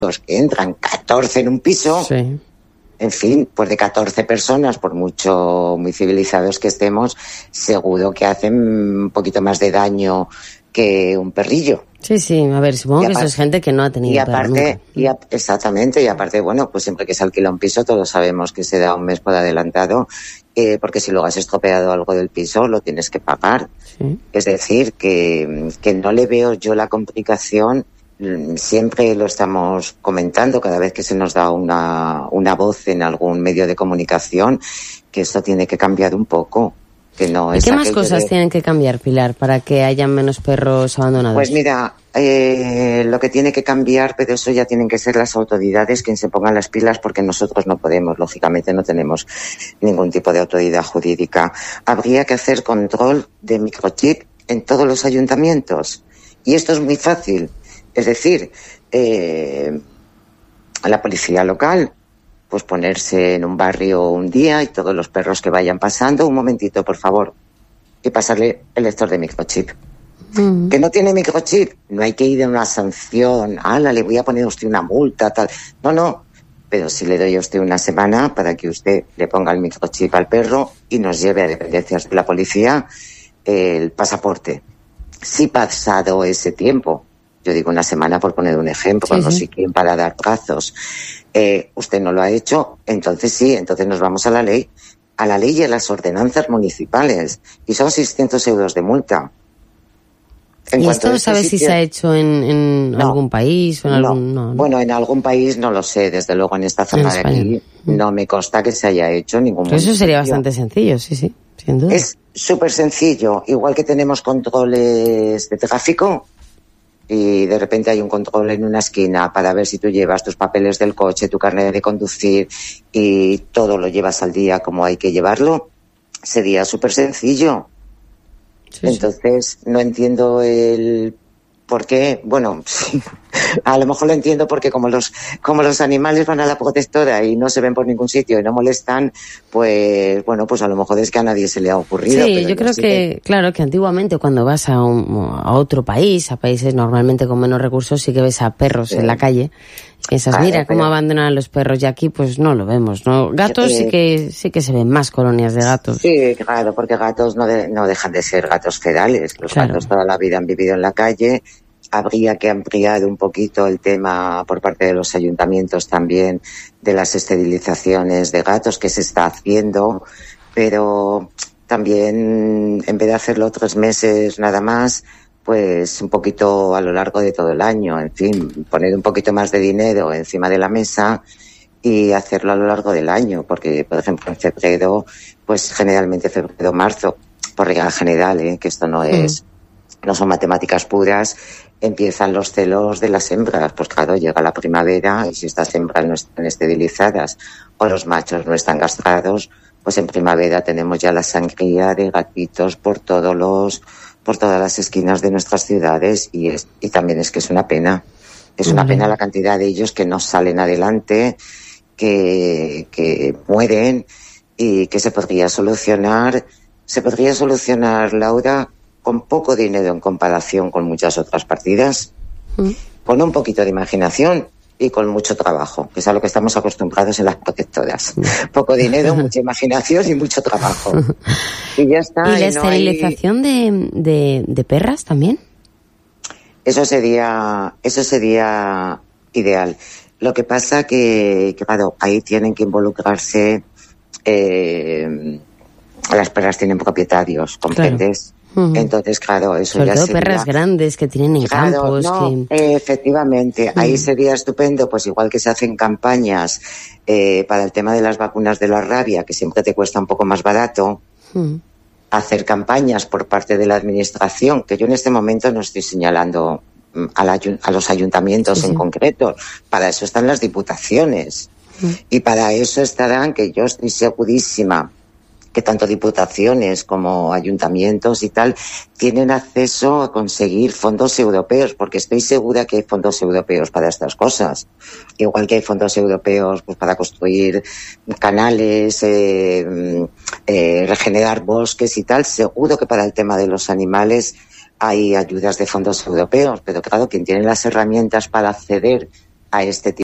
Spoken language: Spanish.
que entran 14 en un piso, Sí. en fin, pues de 14 personas, por mucho muy civilizados que estemos, seguro que hacen un poquito más de daño que un perrillo. Sí, a ver, supongo que eso es gente que no ha tenido perro nunca. Exactamente, y aparte, bueno, pues siempre que se alquila un piso todos sabemos que se da un mes por adelantado, porque si luego has estropeado algo del piso lo tienes que pagar. Sí. Es decir, que no le veo yo la complicación. Siempre lo estamos comentando cada vez que se nos da una voz en algún medio de comunicación, que esto tiene que cambiar un poco. Que no ¿Y es qué más cosas tienen que cambiar, Pilar, para que haya menos perros abandonados? Pues mira, lo que tiene que cambiar, pero eso ya tienen que ser las autoridades quien se pongan las pilas, porque nosotros no podemos, lógicamente no tenemos ningún tipo de autoridad jurídica. Habría que hacer control de microchip en todos los ayuntamientos. Y esto es muy fácil. Es decir, a la policía local, pues ponerse en un barrio un día y todos los perros que vayan pasando, un momentito, por favor, y pasarle el lector de microchip. Que no tiene microchip, no hay que ir a una sanción, le voy a poner a usted una multa, tal. No, pero sí le doy a usted una semana para que usted le ponga el microchip al perro y nos lleve a dependencias de la policía el pasaporte. Si pasado ese tiempo, yo digo una semana por poner un ejemplo, no sé quién para dar plazos, usted no lo ha hecho, entonces nos vamos a la ley y a las ordenanzas municipales, y son 600 euros de multa. ¿Y esto sabes si se ha hecho en algún país? O en algún, no. Bueno, en algún país no lo sé, desde luego en esta zona de aquí no me consta que se haya hecho ningún municipio. Eso sería bastante sencillo, sí, sin duda. Es súper sencillo, igual que tenemos controles de tráfico, y de repente hay un control en una esquina para ver si tú llevas tus papeles del coche, tu carnet de conducir y todo lo llevas al día como hay que llevarlo, sería súper sencillo. Entonces, no entiendo el por qué. Bueno, sí, a lo mejor lo entiendo porque como los animales van a la protectora y no se ven por ningún sitio y no molestan, pues bueno, pues a lo mejor es que a nadie se le ha ocurrido. Sí, yo creo que, claro, que antiguamente cuando vas a otro país, a países normalmente con menos recursos, sí que ves a perros en la calle. Piensas, mira cómo abandonan a los perros, y aquí pues no lo vemos, ¿no? Gatos sí que se ven más colonias de gatos. Sí, claro, porque gatos no dejan de ser gatos federales. Los gatos toda la vida han vivido en la calle. Habría que ampliar un poquito el tema por parte de los ayuntamientos también de las esterilizaciones de gatos, que se está haciendo, pero también en vez de hacerlo 3 meses nada más, pues un poquito a lo largo de todo el año, en fin, poner un poquito más de dinero encima de la mesa y hacerlo a lo largo del año, porque por ejemplo en febrero, pues generalmente febrero-marzo, por regla general, que esto no son matemáticas puras, empiezan los celos de las hembras. Pues claro, llega la primavera y si estas hembras no están esterilizadas o los machos no están castrados, pues en primavera tenemos ya la sangría de gatitos por todas las esquinas de nuestras ciudades, y también es que es una pena. Es una pena la cantidad de ellos que no salen adelante, que mueren, y que se podría solucionar, Laura, con poco dinero en comparación con muchas otras partidas, con un poquito de imaginación y con mucho trabajo, que es a lo que estamos acostumbrados en las protectoras. Poco dinero, mucha imaginación y mucho trabajo. Y ya está. ¿Y la esterilización de perras también? Eso sería ideal. Lo que pasa que claro, ahí tienen que involucrarse, las perras tienen propietarios, ¿comprendes? Claro. Entonces, claro, eso sobre ya todo sería... perras grandes que tienen en campos. Efectivamente, ahí sería estupendo, pues igual que se hacen campañas para el tema de las vacunas de la rabia, que siempre te cuesta un poco más barato, hacer campañas por parte de la administración, que yo en este momento no estoy señalando a los ayuntamientos en concreto, para eso están las diputaciones, y para eso estarán, que yo estoy segurísima que tanto diputaciones como ayuntamientos y tal tienen acceso a conseguir fondos europeos, porque estoy segura que hay fondos europeos para estas cosas. Igual que hay fondos europeos pues para construir canales, regenerar bosques y tal, seguro que para el tema de los animales hay ayudas de fondos europeos, pero claro, quien tiene las herramientas para acceder a este tipo